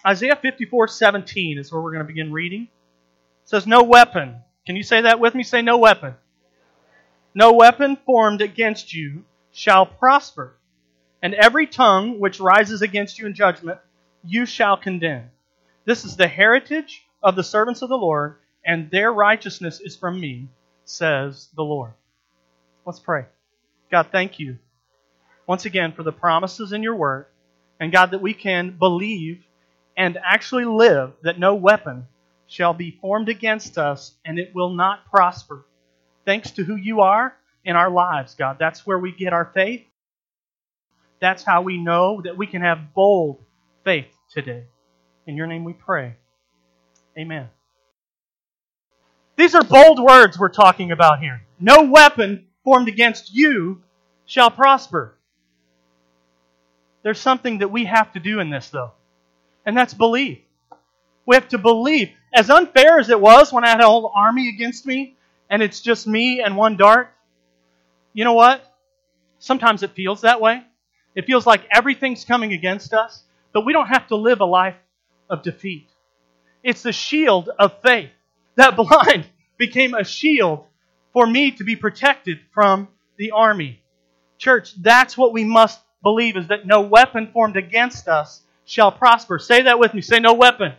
Isaiah 54:17 is where we're going to begin reading. It says, no weapon. Can you say that with me? Say, no weapon. No weapon formed against you shall prosper, and every tongue which rises against you in judgment, you shall condemn. This is the heritage of the servants of the Lord, and their righteousness is from me, says the Lord. Let's pray. God, thank you once again for the promises in your word, and God, that we can believe and actually live that no weapon shall be formed against us, and it will not prosper. Thanks to who you are in our lives, God. That's where we get our faith. That's how we know that we can have bold faith today. In your name we pray. Amen. These are bold words we're talking about here. No weapon formed against you shall prosper. There's something that we have to do in this, though, and that's believe. We have to believe. As unfair as it was when I had a whole army against me, and it's just me and one dart, you know what? Sometimes it feels that way. It feels like everything's coming against us, but we don't have to live a life of defeat. It's the shield of faith. That blind became a shield for me to be protected from the army. Church, that's what we must believe, is that no weapon formed against us shall prosper. Say that with me. Say, no weapon.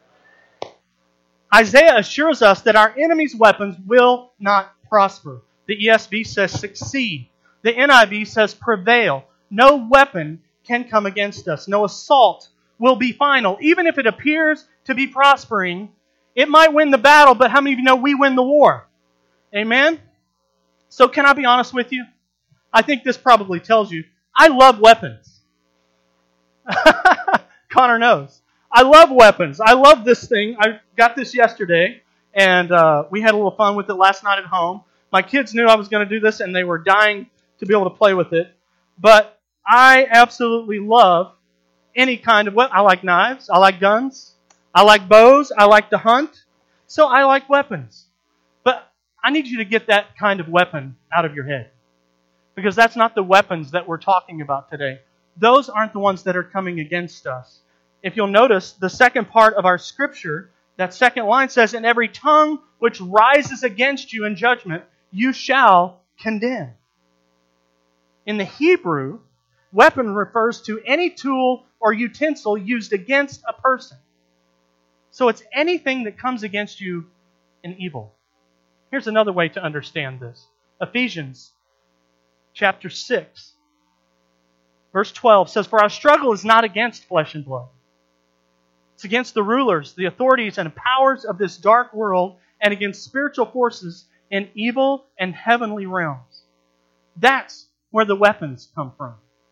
Isaiah assures us that our enemy's weapons will not prosper. The ESV says succeed. The NIV says prevail. No weapon can come against us. No assault will be final. Even if it appears to be prospering, it might win the battle, but how many of you know we win the war? Amen? So can I be honest with you? I think this probably tells you, I love weapons. Connor knows. I love weapons. I love this thing. I got this yesterday, and we had a little fun with it last night at home. My kids knew I was going to do this, and they were dying to be able to play with it. But I absolutely love any kind of weapon. I like knives. I like guns. I like bows. I like to hunt. So I like weapons. But I need you to get that kind of weapon out of your head, because that's not the weapons that we're talking about today. Those aren't the ones that are coming against us. If you'll notice, the second part of our scripture, that second line says, "And every tongue which rises against you in judgment, you shall condemn." In the Hebrew, weapon refers to any tool or utensil used against a person. So it's anything that comes against you in evil. Here's another way to understand this. Ephesians chapter 6, verse 12 says, "For our struggle is not against flesh and blood. It's against the rulers, the authorities, and powers of this dark world, and against spiritual forces in evil and heavenly realms." That's where the weapons come from.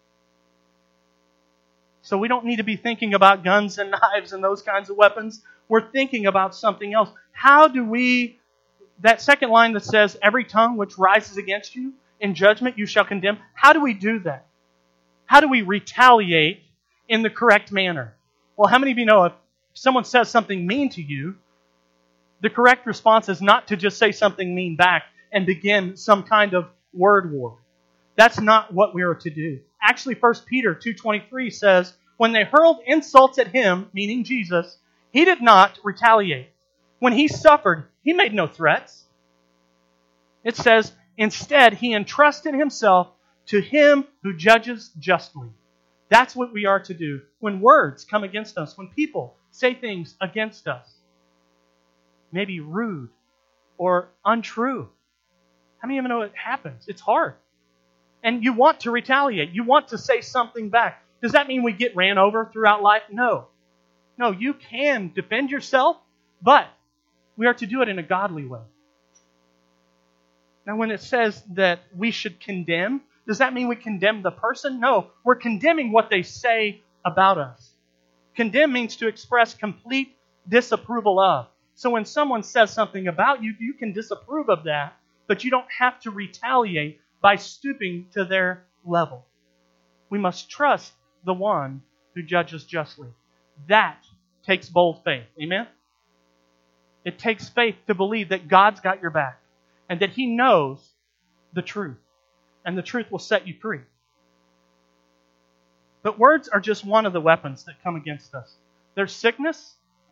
So we don't need to be thinking about guns and knives and those kinds of weapons. We're thinking about something else. How do we, that second line that says, "Every tongue which rises against you in judgment you shall condemn," how do we do that? How do we retaliate in the correct manner? Well, how many of you know if someone says something mean to you, the correct response is not to just say something mean back and begin some kind of word war. That's not what we are to do. Actually, 1 Peter 2:23 says, "When they hurled insults at him," meaning Jesus, "he did not retaliate. When he suffered, he made no threats." It says, "Instead, he entrusted himself to him who judges justly." That's what we are to do when words come against us, when people say things against us. Maybe rude or untrue. How many of you know it happens? It's hard. And you want to retaliate. You want to say something back. Does that mean we get ran over throughout life? No. No, you can defend yourself, but we are to do it in a godly way. Now, when it says that we should condemn, does that mean we condemn the person? No, we're condemning what they say about us. Condemn means to express complete disapproval of. So when someone says something about you, you can disapprove of that, but you don't have to retaliate by stooping to their level. We must trust the one who judges justly. That takes bold faith. Amen? It takes faith to believe that God's got your back and that He knows the truth. And the truth will set you free. But words are just one of the weapons that come against us. There's sickness.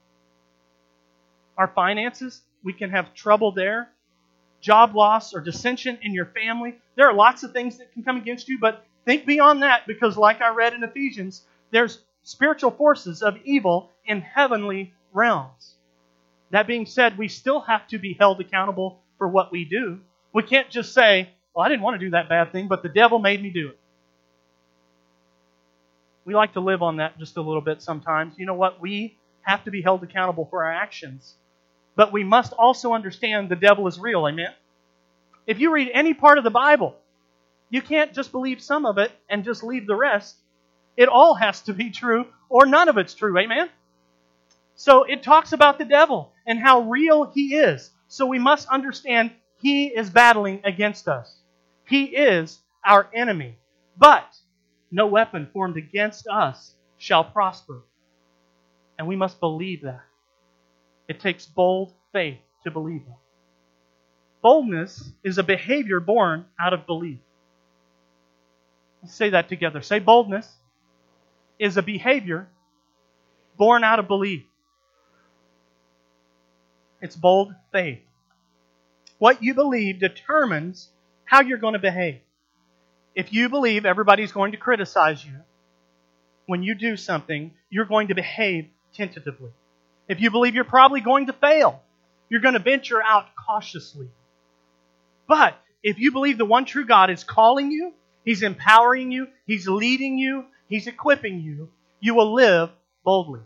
Our finances, we can have trouble there. Job loss or dissension in your family. There are lots of things that can come against you, but think beyond that, because like I read in Ephesians, there's spiritual forces of evil in heavenly realms. That being said, we still have to be held accountable for what we do. We can't just say, well, I didn't want to do that bad thing, but the devil made me do it. We like to live on that just a little bit sometimes. You know what? We have to be held accountable for our actions. But we must also understand the devil is real, amen? If you read any part of the Bible, you can't just believe some of it and just leave the rest. It all has to be true, or none of it's true, amen? So it talks about the devil and how real he is. So we must understand he is battling against us. He is our enemy. But no weapon formed against us shall prosper. And we must believe that. It takes bold faith to believe that. Boldness is a behavior born out of belief. Let's say that together. Say, boldness is a behavior born out of belief. It's bold faith. What you believe determines how you're going to behave. If you believe everybody's going to criticize you, when you do something, you're going to behave tentatively. If you believe you're probably going to fail, you're going to venture out cautiously. But if you believe the one true God is calling you, He's empowering you, He's leading you, He's equipping you, you will live boldly.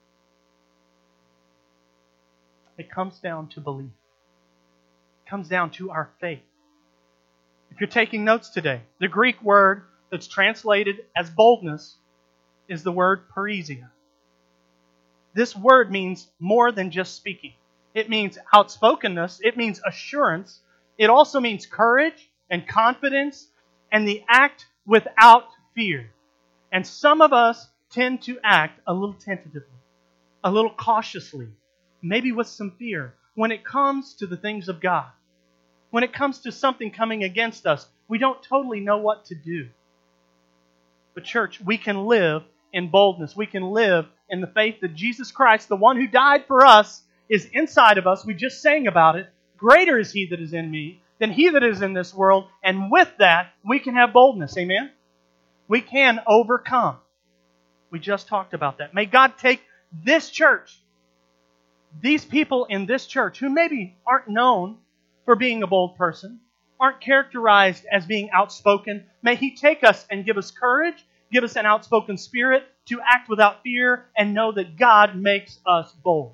It comes down to belief. It comes down to our faith. If you're taking notes today, the Greek word that's translated as boldness is the word parrhesia. This word means more than just speaking. It means outspokenness. It means assurance. It also means courage and confidence and the act without fear. And some of us tend to act a little tentatively, a little cautiously, maybe with some fear when it comes to the things of God. When it comes to something coming against us, we don't totally know what to do. But church, we can live in boldness. We can live in the faith that Jesus Christ, the one who died for us, is inside of us. We just sang about it. Greater is He that is in me than he that is in this world. And with that, we can have boldness. Amen? We can overcome. We just talked about that. May God take this church, these people in this church who maybe aren't known for being a bold person, aren't characterized as being outspoken. May He take us and give us courage, give us an outspoken spirit to act without fear and know that God makes us bold.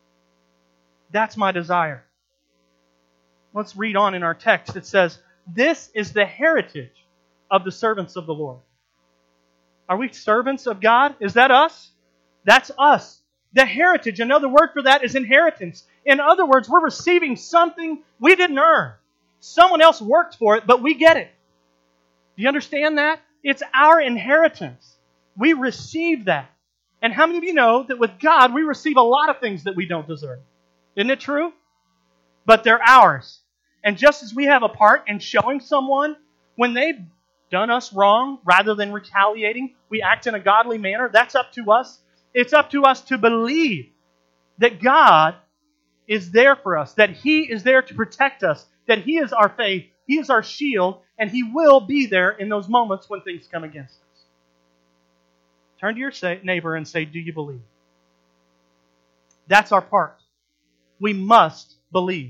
That's my desire. Let's read on in our text. It says, "This is the heritage of the servants of the Lord." Are we servants of God? Is that us? That's us. The heritage, another word for that is inheritance. In other words, we're receiving something we didn't earn. Someone else worked for it, but we get it. Do you understand that? It's our inheritance. We receive that. And how many of you know that with God, we receive a lot of things that we don't deserve? Isn't it true? But they're ours. And just as we have a part in showing someone when they've done us wrong, rather than retaliating, we act in a godly manner, that's up to us. It's up to us to believe that God is there for us, that He is there to protect us, that He is our faith, He is our shield, and He will be there in those moments when things come against us. Turn to your neighbor and say, "Do you believe?" That's our part. We must believe.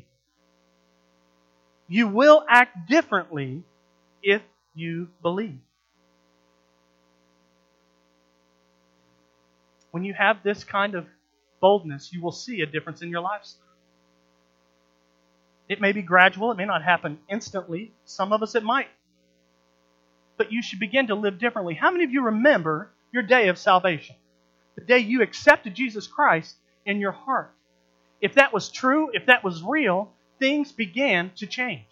You will act differently if you believe. When you have this kind of boldness, you will see a difference in your lifestyle. It may be gradual. It may not happen instantly. Some of us it might. But you should begin to live differently. How many of you remember your day of salvation? The day you accepted Jesus Christ in your heart. If that was true, if that was real, things began to change.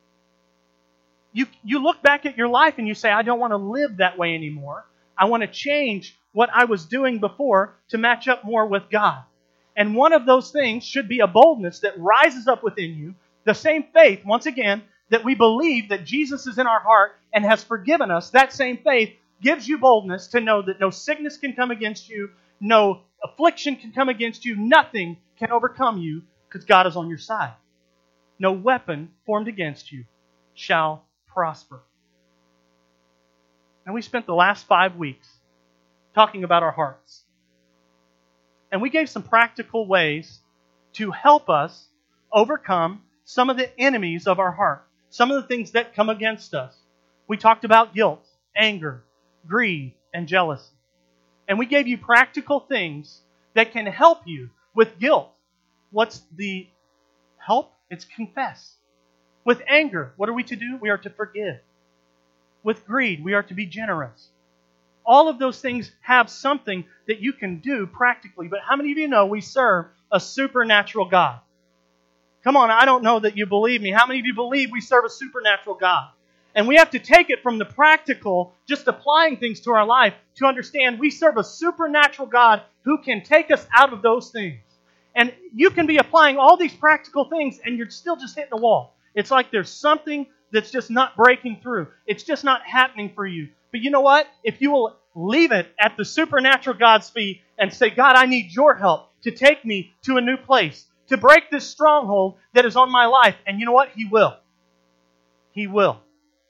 You look back at your life and you say, I don't want to live that way anymore. I want to change what I was doing before to match up more with God. And one of those things should be a boldness that rises up within you. The same faith, once again, that we believe that Jesus is in our heart and has forgiven us. That same faith gives you boldness to know that no sickness can come against you, no affliction can come against you, nothing can overcome you because God is on your side. No weapon formed against you shall prosper. And we spent the last 5 weeks talking about our hearts. And we gave some practical ways to help us overcome some of the enemies of our heart, some of the things that come against us. We talked about guilt, anger, greed, and jealousy. And we gave you practical things that can help you with guilt. What's the help? It's confess. With anger, what are we to do? We are to forgive. With greed, we are to be generous. All of those things have something that you can do practically. But how many of you know we serve a supernatural God? Come on, I don't know that you believe me. How many of you believe we serve a supernatural God? And we have to take it from the practical, just applying things to our life, to understand we serve a supernatural God who can take us out of those things. And you can be applying all these practical things and you're still just hitting the wall. It's like there's something that's just not breaking through. It's just not happening for you. But you know what? If you will leave it at the supernatural God's feet and say, God, I need your help to take me to a new place, to break this stronghold that is on my life. And you know what? He will. He will.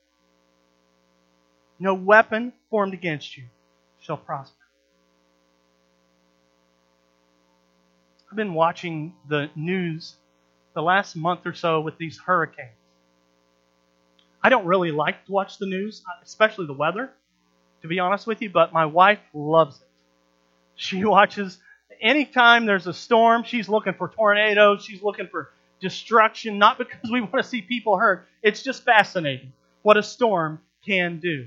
No weapon formed against you shall prosper. I've been watching the news the last month or so with these hurricanes. I don't really like to watch the news, especially the weather, to be honest with you, but my wife loves it. She watches, anytime there's a storm, she's looking for tornadoes, she's looking for destruction, not because we want to see people hurt. It's just fascinating what a storm can do.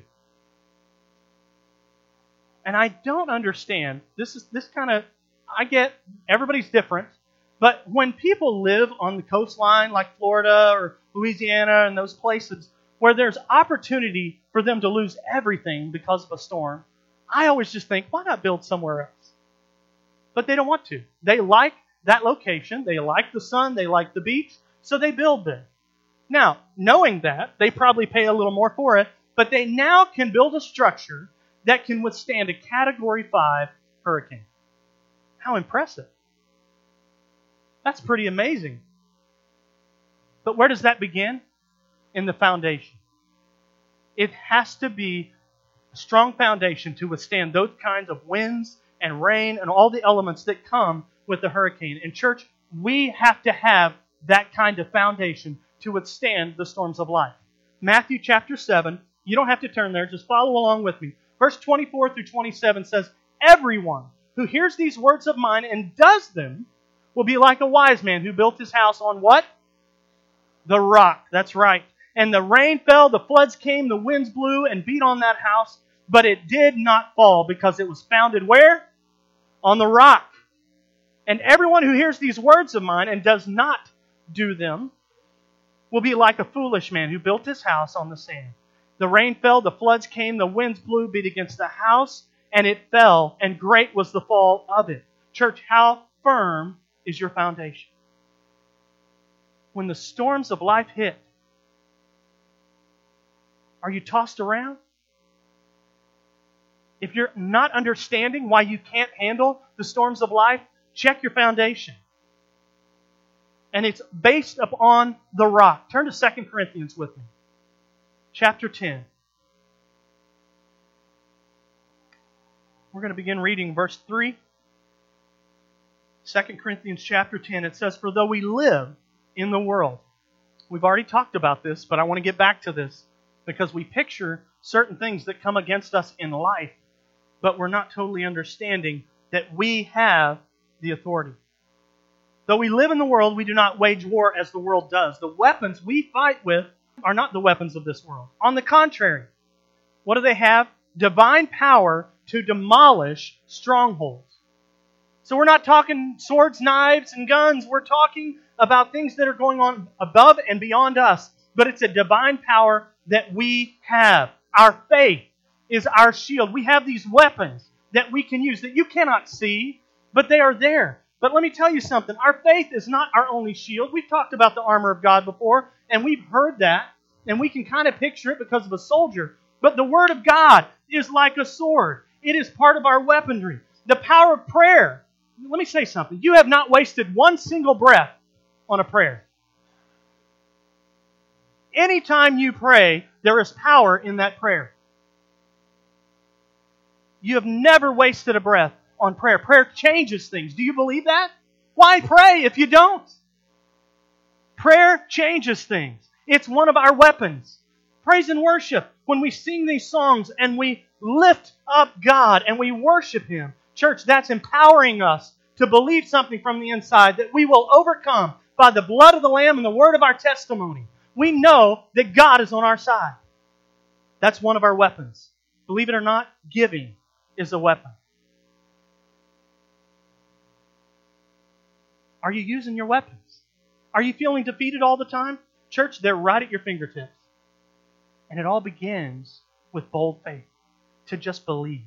And I don't understand, I get everybody's different, but when people live on the coastline like Florida or Louisiana and those places where there's opportunity for them to lose everything because of a storm, I always just think, why not build somewhere else? But they don't want to. They like that location, they like the sun, they like the beach, so they build there. Now, knowing that, they probably pay a little more for it, but they now can build a structure that can withstand a Category 5 hurricane. How impressive. That's pretty amazing. But where does that begin? In the foundation. It has to be a strong foundation to withstand those kinds of winds and rain and all the elements that come with the hurricane. In church, we have to have that kind of foundation to withstand the storms of life. Matthew chapter 7, you don't have to turn there, just follow along with me. Verse 24 through 27 says, everyone who hears these words of mine and does them will be like a wise man who built his house on what? The rock. That's right. And the rain fell, the floods came, the winds blew and beat on that house, but it did not fall because it was founded where? On the rock. And everyone who hears these words of mine and does not do them will be like a foolish man who built his house on the sand. The rain fell, the floods came, the winds blew, beat against the house, and it fell, and great was the fall of it. Church, how firm is your foundation? When the storms of life hit, are you tossed around? If you're not understanding why you can't handle the storms of life, check your foundation. And it's based upon the rock. Turn to 2 Corinthians with me. Chapter 10. We're going to begin reading verse 3. 2 Corinthians chapter 10. It says, for though we live in the world. We've already talked about this, but I want to get back to this because we picture certain things that come against us in life, but we're not totally understanding that we have the authority. Though we live in the world, we do not wage war as the world does. The weapons we fight with are not the weapons of this world. On the contrary, what do they have? Divine power to demolish strongholds. So we're not talking swords, knives, and guns. We're talking about things that are going on above and beyond us. But it's a divine power that we have. Our faith is our shield. We have these weapons that we can use that you cannot see, but they are there. But let me tell you something. Our faith is not our only shield. We've talked about the armor of God before, and we've heard that, and we can kind of picture it because of a soldier. But the Word of God is like a sword. It is part of our weaponry. The power of prayer let me say something. You have not wasted one single breath on a prayer. Anytime you pray, there is power in that prayer. You have never wasted a breath on prayer. Prayer changes things. Do you believe that? Why pray if you don't? Prayer changes things. It's one of our weapons. Praise and worship. When we sing these songs and we lift up God and we worship Him, church, that's empowering us to believe something from the inside that we will overcome by the blood of the Lamb and the word of our testimony. We know that God is on our side. That's one of our weapons. Believe it or not, giving is a weapon. Are you using your weapons? Are you feeling defeated all the time? Church, they're right at your fingertips. And it all begins with bold faith, to just believe.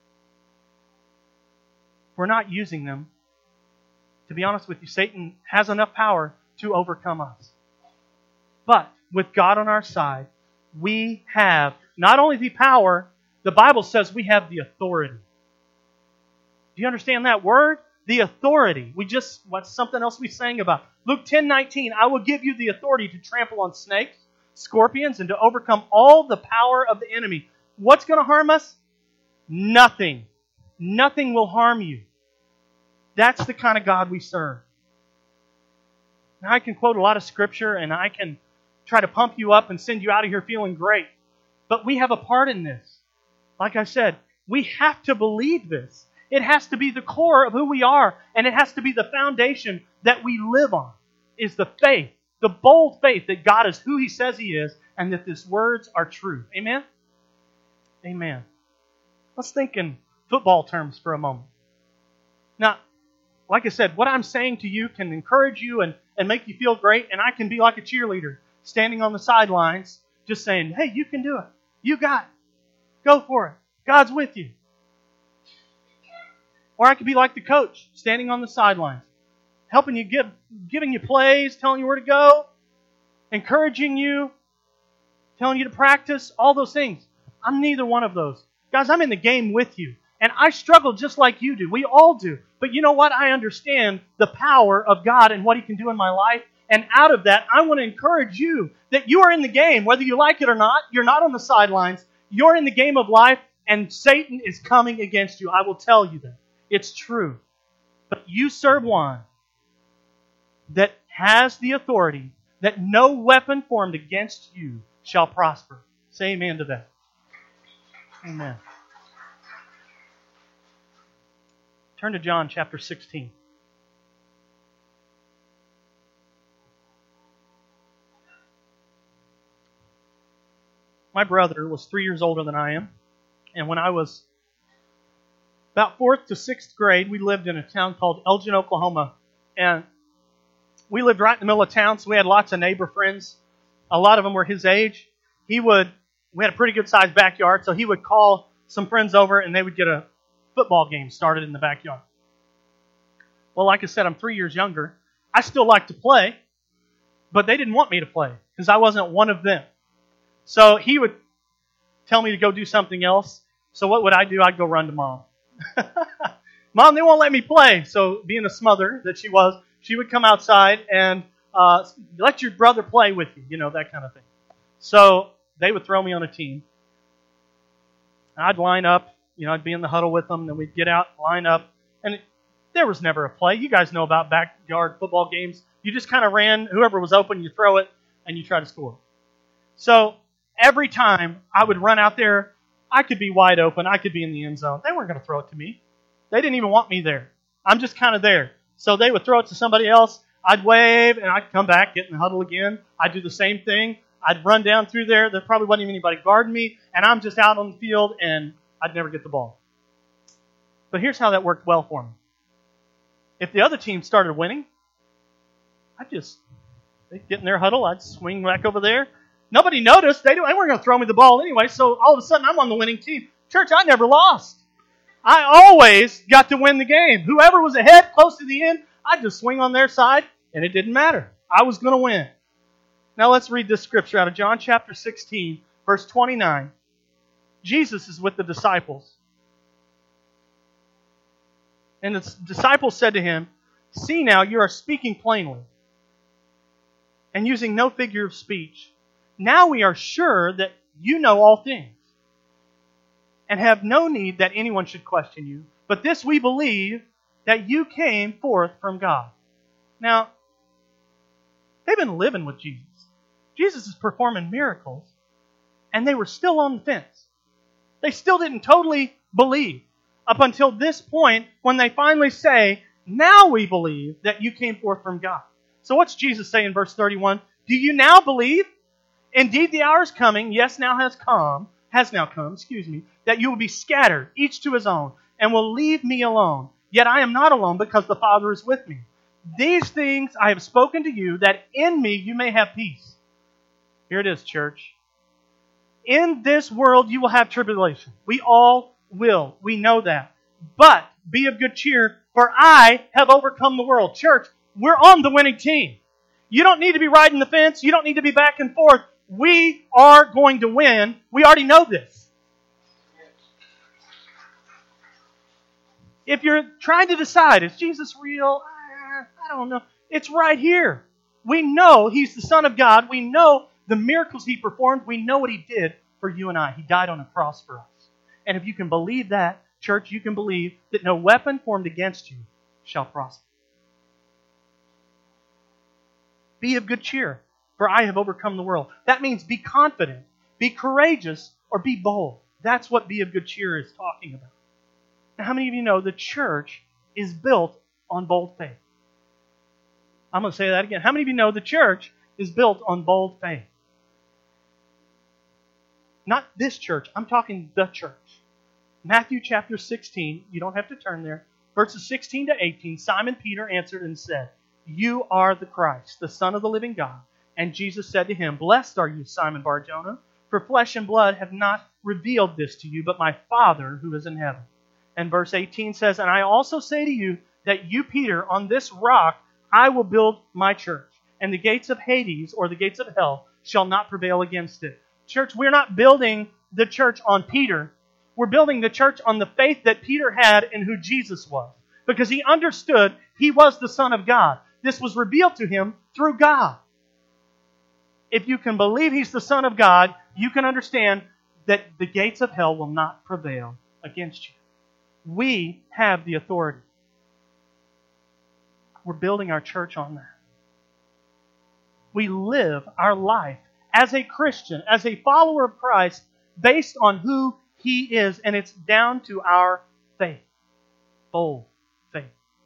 If we're not using them, to be honest with you, Satan has enough power to overcome us. But with God on our side, we have not only the power, the Bible says we have the authority. Do you understand that word? The authority. What's something else we sang about? Luke 10:19, I will give you the authority to trample on snakes, scorpions, and to overcome all the power of the enemy. What's going to harm us? Nothing. Nothing will harm you. That's the kind of God we serve. Now, I can quote a lot of Scripture and I can try to pump you up and send you out of here feeling great. But we have a part in this. Like I said, we have to believe this. It has to be the core of who we are, and it has to be the foundation that we live on, is the faith, the bold faith that God is who He says He is, and that His words are true. Amen? Amen. Let's think in football terms for a moment. Now, like I said, what I'm saying to you can encourage you and make you feel great, and I can be like a cheerleader standing on the sidelines just saying, hey, you can do it. You got it. Go for it. God's with you. Or I could be like the coach standing on the sidelines, helping you, giving you plays, telling you where to go, encouraging you, telling you to practice, all those things. I'm neither one of those. Guys, I'm in the game with you. And I struggle just like you do. We all do. But you know what? I understand the power of God and what He can do in my life. And out of that, I want to encourage you that you are in the game. Whether you like it or not, you're not on the sidelines. You're in the game of life, and Satan is coming against you. I will tell you that. It's true. But you serve one that has the authority that no weapon formed against you shall prosper. Say amen to that. Amen. Turn to John chapter 16. My brother was 3 years older than I am. And when I was about 4th to 6th grade, we lived in a town called Elgin, Oklahoma. And we lived right in the middle of town, so we had lots of neighbor friends. A lot of them were his age. We had a pretty good-sized backyard, so he would call some friends over, and they would get a football game started in the backyard. Well, like I said, I'm 3 years younger. I still like to play, but they didn't want me to play because I wasn't one of them. So he would tell me to go do something else. So what would I do? I'd go run to Mom. Mom, they won't let me play. So being the smother that she was, she would come outside and let your brother play with you, that kind of thing. So they would throw me on a team. I'd line up, I'd be in the huddle with them, then we'd get out, line up, and there was never a play. You guys know about backyard football games. You just kind of ran, whoever was open, you throw it, and you try to score. So every time I would run out there, I could be wide open. I could be in the end zone. They weren't going to throw it to me. They didn't even want me there. I'm just kind of there. So they would throw it to somebody else. I'd wave, and I'd come back, get in the huddle again. I'd do the same thing. I'd run down through there. There probably wasn't even anybody guarding me, and I'm just out on the field, and I'd never get the ball. But here's how that worked well for me. If the other team started winning, they'd get in their huddle. I'd swing back over there. Nobody noticed. They weren't going to throw me the ball anyway, so all of a sudden I'm on the winning team. Church, I never lost. I always got to win the game. Whoever was ahead, close to the end, I'd just swing on their side, and it didn't matter. I was going to win. Now let's read this scripture out of John chapter 16, verse 29. Jesus is with the disciples. And the disciples said to him, "See now, you are speaking plainly and using no figure of speech. Now we are sure that you know all things and have no need that anyone should question you. But this we believe, that you came forth from God." Now, they've been living with Jesus. Jesus is performing miracles, and they were still on the fence. They still didn't totally believe up until this point when they finally say, "Now we believe that you came forth from God." So what's Jesus say in verse 31? "Do you now believe? Indeed, the hour is coming, yes, now has come, that you will be scattered, each to his own, and will leave me alone. Yet I am not alone, because the Father is with me. These things I have spoken to you, that in me you may have peace." Here it is, church. "In this world you will have tribulation." We all will. We know that. "But be of good cheer, for I have overcome the world." Church, we're on the winning team. You don't need to be riding the fence. You don't need to be back and forth. We are going to win. We already know this. If you're trying to decide, is Jesus real? I don't know. It's right here. We know He's the Son of God. We know the miracles He performed. We know what He did for you and I. He died on a cross for us. And if you can believe that, church, you can believe that no weapon formed against you shall prosper. Be of good cheer, for I have overcome the world. That means be confident, be courageous, or be bold. That's what be of good cheer is talking about. Now, how many of you know the church is built on bold faith? I'm going to say that again. How many of you know the church is built on bold faith? Not this church. I'm talking the church. Matthew chapter 16. You don't have to turn there. Verses 16 to 18. Simon Peter answered and said, "You are the Christ, the Son of the living God." And Jesus said to him, "Blessed are you, Simon Bar-Jonah, for flesh and blood have not revealed this to you, but my Father who is in heaven." And verse 18 says, "And I also say to you that you, Peter, on this rock I will build my church, and the gates of Hades, or the gates of hell, shall not prevail against it." Church, we're not building the church on Peter. We're building the church on the faith that Peter had in who Jesus was. Because he understood He was the Son of God. This was revealed to him through God. If you can believe He's the Son of God, you can understand that the gates of hell will not prevail against you. We have the authority. We're building our church on that. We live our life as a Christian, as a follower of Christ, based on who He is, and it's down to our faith. Bold faith.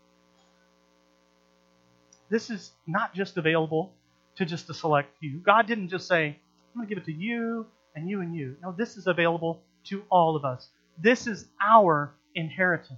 This is not just available to just a select few. God didn't just say, "I'm going to give it to you and you and you." No, this is available to all of us. This is our inheritance.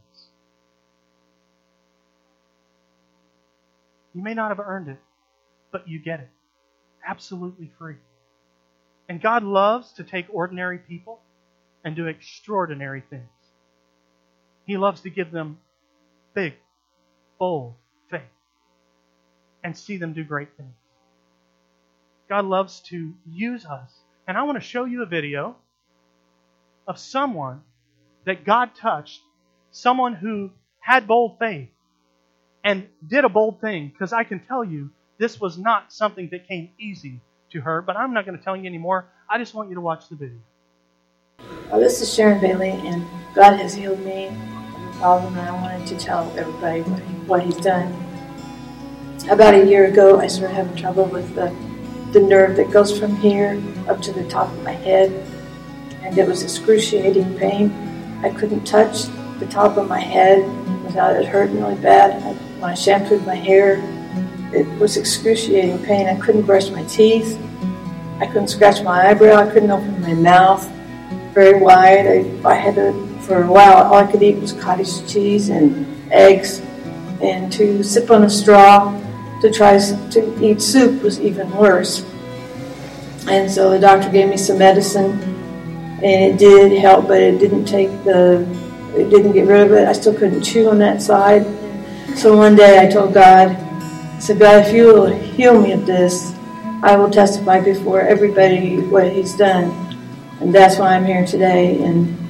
You may not have earned it, but you get it. Absolutely free. And God loves to take ordinary people and do extraordinary things. He loves to give them big, bold faith and see them do great things. God loves to use us. And I want to show you a video of someone that God touched, someone who had bold faith and did a bold thing, because I can tell you this was not something that came easy to her, but I'm not going to tell you anymore. I just want you to watch the video. Well, this is Sharon Bailey, and God has healed me of a problem, and I wanted to tell everybody what He's done. About a year ago, I started having trouble with the nerve that goes from here up to the top of my head, and it was excruciating pain. I couldn't touch the top of my head without it hurting really bad. When I shampooed my hair, it was excruciating pain. I couldn't brush my teeth. I couldn't scratch my eyebrow. I couldn't open my mouth very wide. I had to, for a while, all I could eat was cottage cheese and eggs, and to sip on a straw to try to eat soup was even worse. And so the doctor gave me some medicine, and it did help, but it didn't it didn't get rid of it. I still couldn't chew on that side. So one day I told God, I said, "God, if you will heal me of this, I will testify before everybody what He's done." And that's why I'm here today. And the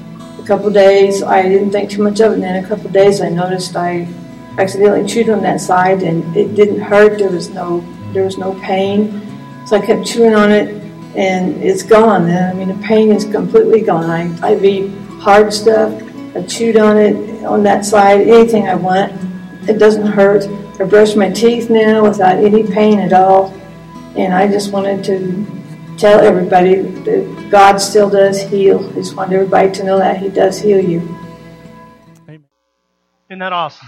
A couple days, I didn't think too much of it, and then a couple days I noticed I accidentally chewed on that side, and it didn't hurt. There was no pain. So I kept chewing on it, and it's gone. I mean, the pain is completely gone. I've eaten hard stuff. I chewed on it on that side, anything I want. It doesn't hurt. I brush my teeth now without any pain at all. And I just wanted to tell everybody that God still does heal. I just want everybody to know that He does heal you. Amen. Isn't that awesome?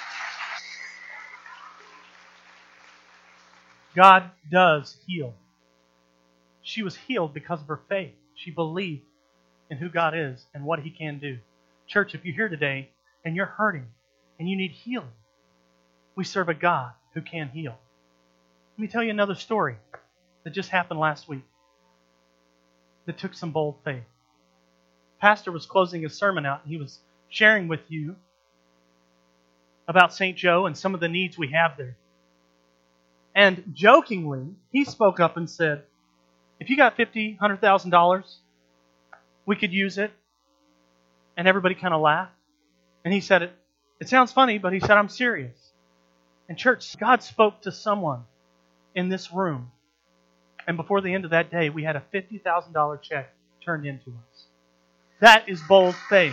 God does heal. She was healed because of her faith. She believed in who God is and what He can do. Church, if you're here today and you're hurting and you need healing, we serve a God who can heal. Let me tell you another story that just happened last week that took some bold faith. Pastor was closing his sermon out, and he was sharing with you about St. Joe and some of the needs we have there. And jokingly, he spoke up and said, if you got $50,000, $100,000, we could use it. And everybody kind of laughed. And he said, it sounds funny, but he said, I'm serious. And church, God spoke to someone in this room. And before the end of that day, we had a $50,000 check turned into us. That is bold faith.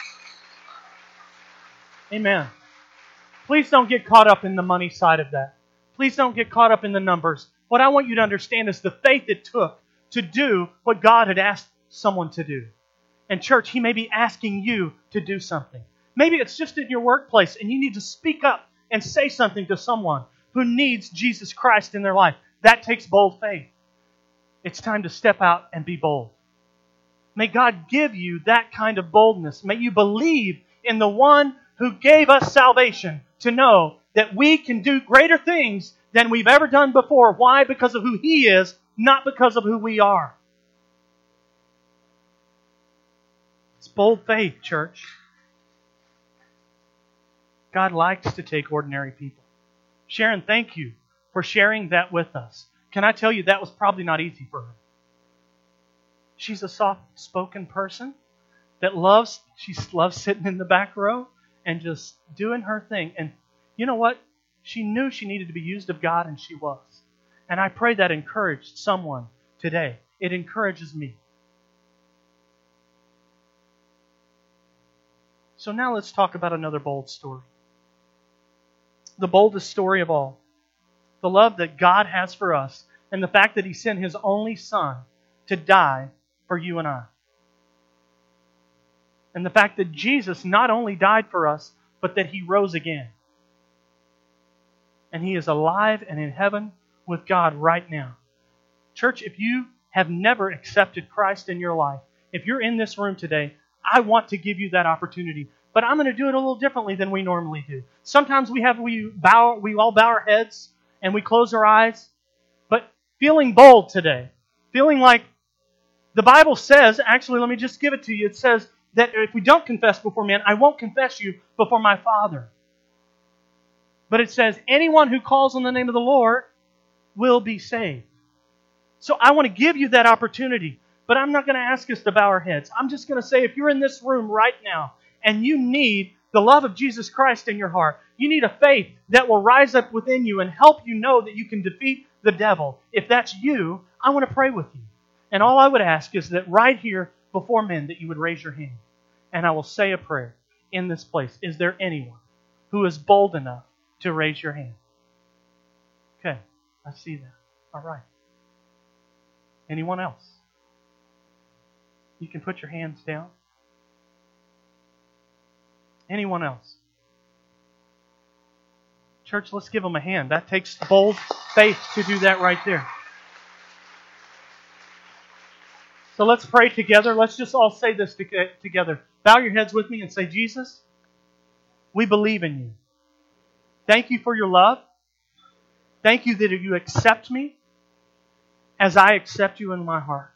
Amen. Please don't get caught up in the money side of that. Please don't get caught up in the numbers. What I want you to understand is the faith it took to do what God had asked someone to do. And church, He may be asking you to do something. Maybe it's just in your workplace and you need to speak up and say something to someone who needs Jesus Christ in their life. That takes bold faith. It's time to step out and be bold. May God give you that kind of boldness. May you believe in the one who gave us salvation to know that we can do greater things than we've ever done before. Why? Because of who He is, not because of who we are. It's bold faith, church. God likes to take ordinary people. Sharon, thank you for sharing that with us. Can I tell you, that was probably not easy for her. She's a soft-spoken person that loves sitting in the back row and just doing her thing. And you know what? She knew she needed to be used of God, and she was. And I pray that encouraged someone today. It encourages me. So now let's talk about another bold story. The boldest story of all. The love that God has for us, and the fact that He sent His only Son to die for you and I. And the fact that Jesus not only died for us, but that He rose again. And He is alive and in heaven with God right now. Church, if you have never accepted Christ in your life, if you're in this room today, I want to give you that opportunity. But I'm going to do it a little differently than we normally do. Sometimes we all bow our heads and we close our eyes. But feeling bold today, feeling like the Bible says, actually, let me just give it to you. It says that if we don't confess before man, I won't confess you before my Father. But it says, anyone who calls on the name of the Lord will be saved. So I want to give you that opportunity. But I'm not going to ask us to bow our heads. I'm just going to say, if you're in this room right now and you need the love of Jesus Christ in your heart, you need a faith that will rise up within you and help you know that you can defeat the devil. If that's you, I want to pray with you. And all I would ask is that right here before men that you would raise your hand. And I will say a prayer in this place. Is there anyone who is bold enough to raise your hand? Okay, I see that. All right. Anyone else? You can put your hands down. Anyone else? Church, let's give them a hand. That takes bold faith to do that right there. So let's pray together. Let's just all say this together. Bow your heads with me and say, Jesus, we believe in you. Thank you for your love. Thank you that you accept me as I accept you in my heart.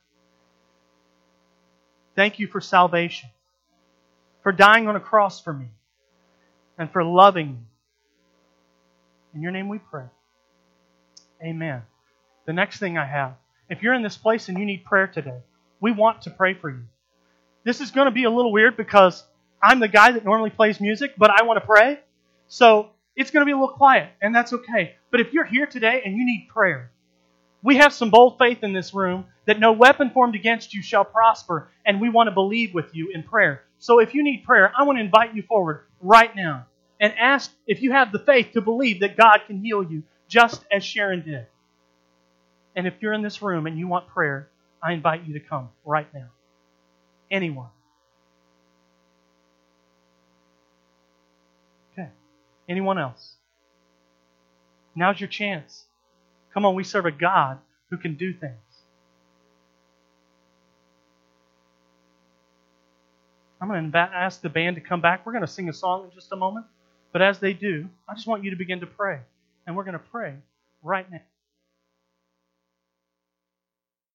Thank you for salvation, for dying on a cross for me, and for loving me. In your name we pray. Amen. The next thing I have, if you're in this place and you need prayer today, we want to pray for you. This is going to be a little weird because I'm the guy that normally plays music, but I want to pray. So it's going to be a little quiet, and that's okay. But if you're here today and you need prayer, we have some bold faith in this room that no weapon formed against you shall prosper, and we want to believe with you in prayer. So if you need prayer, I want to invite you forward right now and ask if you have the faith to believe that God can heal you, just as Sharon did. And if you're in this room and you want prayer, I invite you to come right now. Anyone. Okay. Anyone else? Now's your chance. Come on, we serve a God who can do things. I'm going to ask the band to come back. We're going to sing a song in just a moment. But as they do, I just want you to begin to pray. And we're going to pray right now.